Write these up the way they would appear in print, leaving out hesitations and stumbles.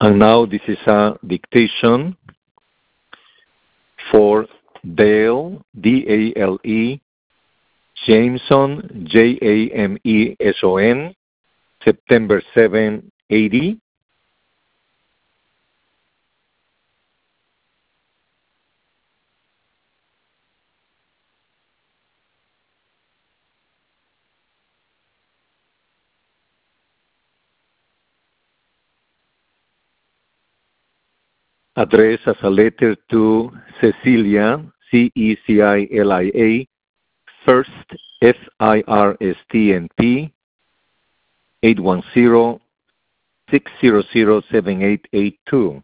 And now this is a dictation for Dale, D-A-L-E, Jameson, Jameson, September 7, 80. Addressed as a letter to Cecilia, C-E-C-I-L-I-A, First, FIRSTNP, 810-600-7882.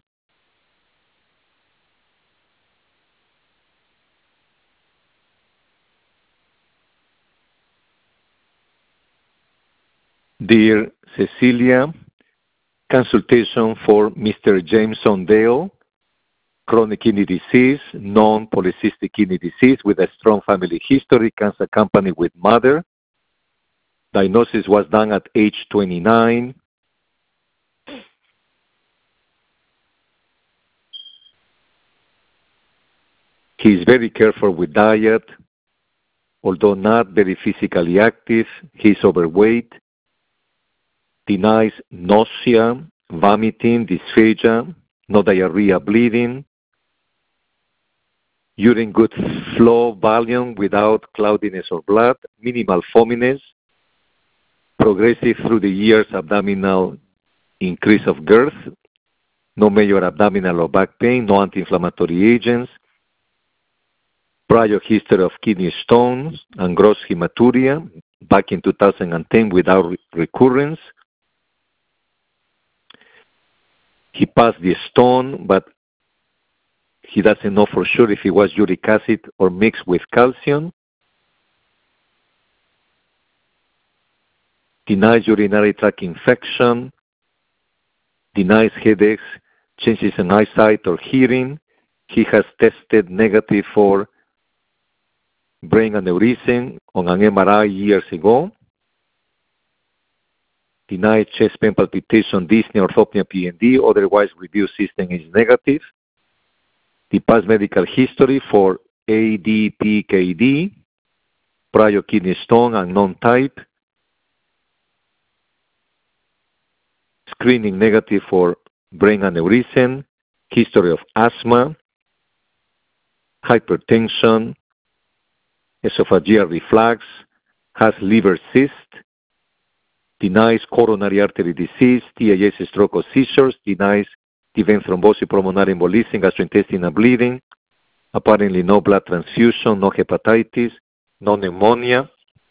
Dear Cecilia, consultation for Mr. Jameson Dale, chronic kidney disease, non-polycystic kidney disease with a strong family history, cancer accompanied with mother. Diagnosis was done at age 29. He is very careful with diet. Although not very physically active, he is overweight, denies nausea, vomiting, dysphagia, no diarrhea, bleeding, urine good flow, volume without cloudiness or blood, minimal foaminess, progressive through the years abdominal increase of girth, no major abdominal or back pain, no anti-inflammatory agents, prior history of kidney stones and gross hematuria back in 2010 without recurrence. He passed the stone, but he doesn't know for sure if it was uric acid or mixed with calcium. Denies urinary tract infection. Denies headaches, changes in eyesight or hearing. He has tested negative for brain aneurysm on an MRI years ago. Denied chest pain, palpitation, dyspnea, orthopnea, PND, otherwise review system is negative. The past medical history for ADPKD, prior kidney stone, unknown type. Screening negative for brain aneurysm, history of asthma, hypertension, esophageal reflux, has liver cyst, denies coronary artery disease, TIS, stroke or seizures, denies event thrombosis, pulmonary embolism, gastrointestinal bleeding, apparently no blood transfusion, no hepatitis, no pneumonia.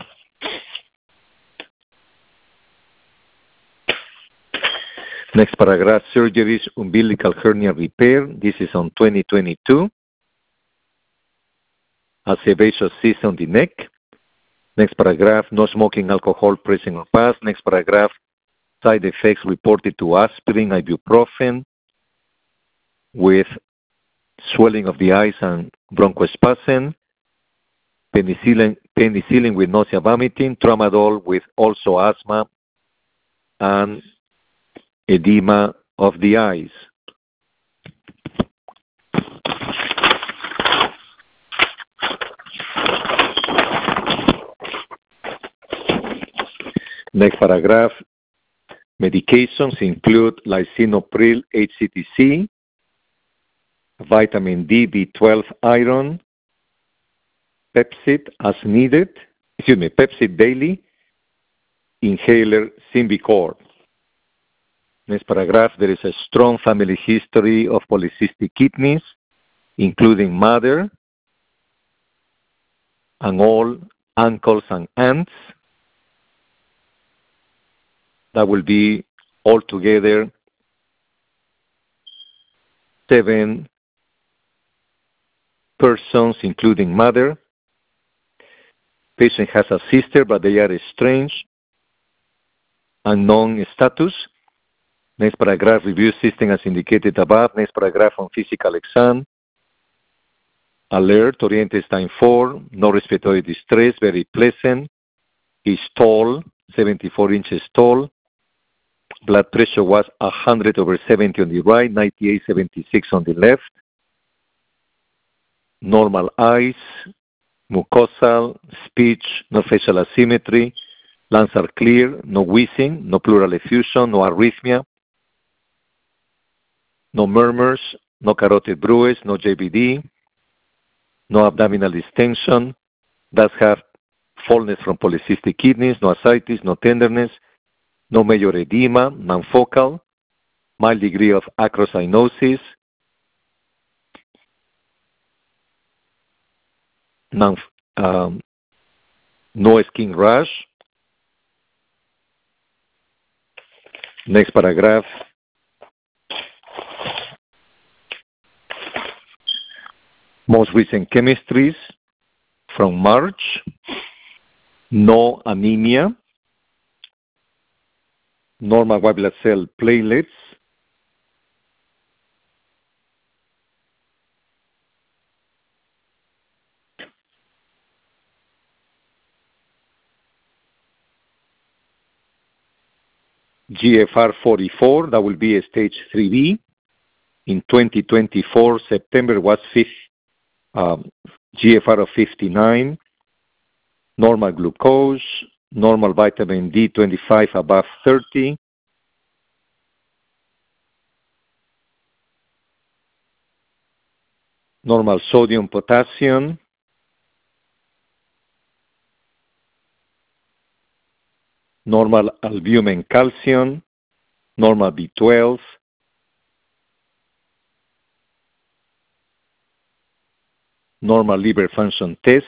Next paragraph, surgeries, umbilical hernia repair. This is on 2022. A sebaceous cyst on the neck. Next paragraph, no smoking, alcohol, present or past. Next paragraph, side effects reported to aspirin, ibuprofen, with swelling of the eyes and bronchospasm, penicillin with nausea, vomiting, tramadol with also asthma and edema of the eyes. Next paragraph, medications include lisinopril, HCTC, vitamin D, B12, iron, Pepcid as needed, Pepcid daily, inhaler, Symbicort. Next paragraph, there is a strong family history of polycystic kidneys, including mother and all uncles and aunts. That will be altogether 7 persons, including mother. Patient has a sister, but they are estranged, unknown status. Next paragraph, review system as indicated above. Next paragraph on physical exam. Alert, oriented time 4, no respiratory distress, very pleasant. Is tall, 74 inches tall. Blood pressure was 100/70 on the right, 98/76 on the left. Normal eyes, mucosal, speech, no facial asymmetry. Lungs are clear, no wheezing, no pleural effusion, no arrhythmia, no murmurs, no carotid bruise, no JVD, no abdominal distension. Does have fullness from polycystic kidneys, no ascites, no tenderness, no major edema, non-focal, mild degree of acrocyanosis, no skin rash. Next paragraph. Most recent chemistries from March. No anemia. Normal white blood cell platelets. GFR 44, that will be a stage 3B. In 2024, September was GFR of 59. Normal glucose, normal vitamin D25 above 30. Normal sodium, potassium. Normal albumin, calcium. Normal B12. Normal liver function test.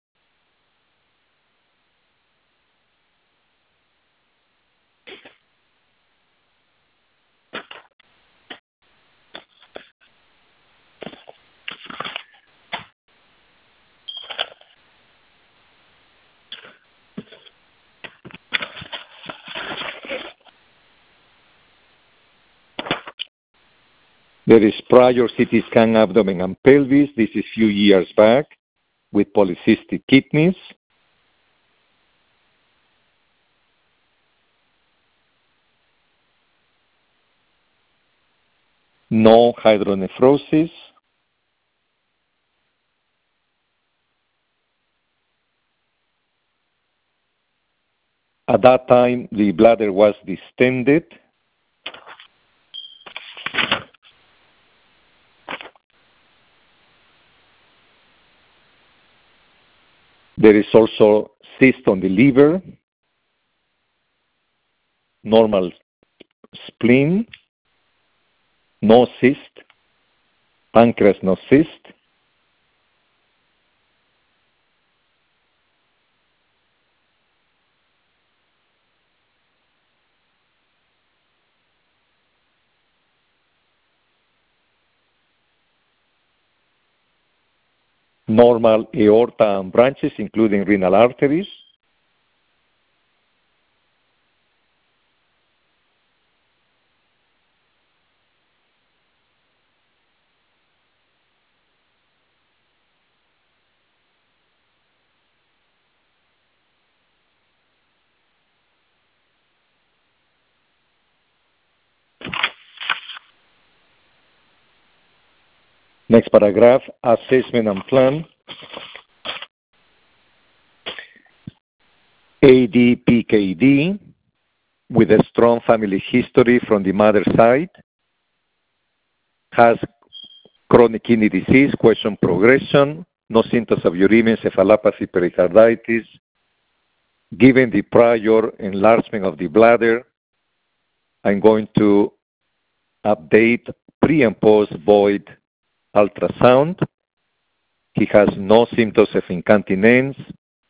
There is prior CT scan abdomen and pelvis. This is few years back with polycystic kidneys. No hydronephrosis. At that time, the bladder was distended. There is also cyst on the liver, normal spleen, no cyst, pancreas, no cyst. Normal aorta and branches, including renal arteries. Next paragraph, assessment and plan. ADPKD with a strong family history from the mother's side. Has chronic kidney disease, question progression, no symptoms of uremia, encephalopathy, pericarditis. Given the prior enlargement of the bladder, I'm going to update pre and post void ultrasound. He has no symptoms of incontinence.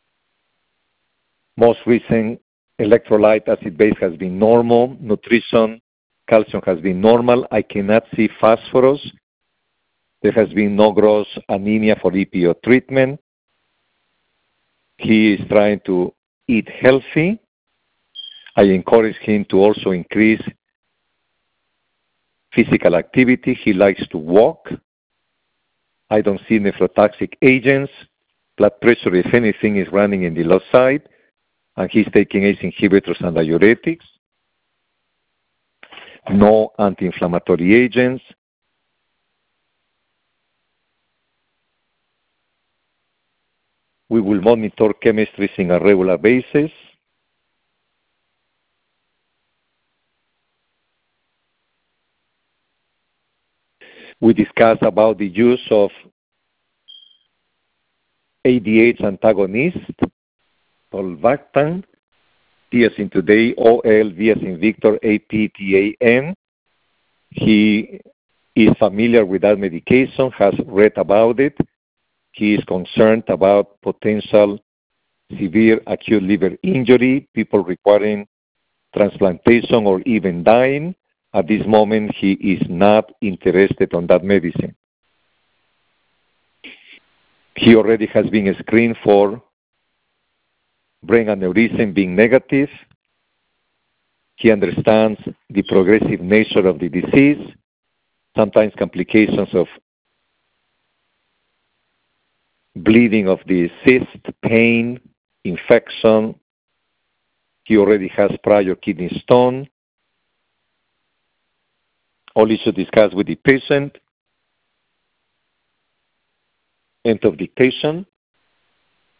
Most recent electrolyte acid base has been normal. Nutrition, calcium has been normal. I cannot see phosphorus. There has been no gross anemia for EPO treatment. He is trying to eat healthy. I encourage him to also increase physical activity. He likes to walk. I don't see nephrotoxic agents. Blood pressure, if anything, is running in the low side, and he's taking ACE inhibitors and diuretics. no anti-inflammatory agents. We will monitor chemistries on a regular basis. We discussed about the use of ADH antagonist, tolvaptan, T as in today, OL, V as in Victor, APTAN. He is familiar with that medication, has read about it. He is concerned about potential severe acute liver injury, people requiring transplantation or even dying. At this moment, he is not interested on that medicine. He already has been screened for brain aneurysm being negative. He understands the progressive nature of the disease, sometimes complications of bleeding of the cyst, pain, infection. He already has prior kidney stone. All issues discussed with the patient. End of dictation.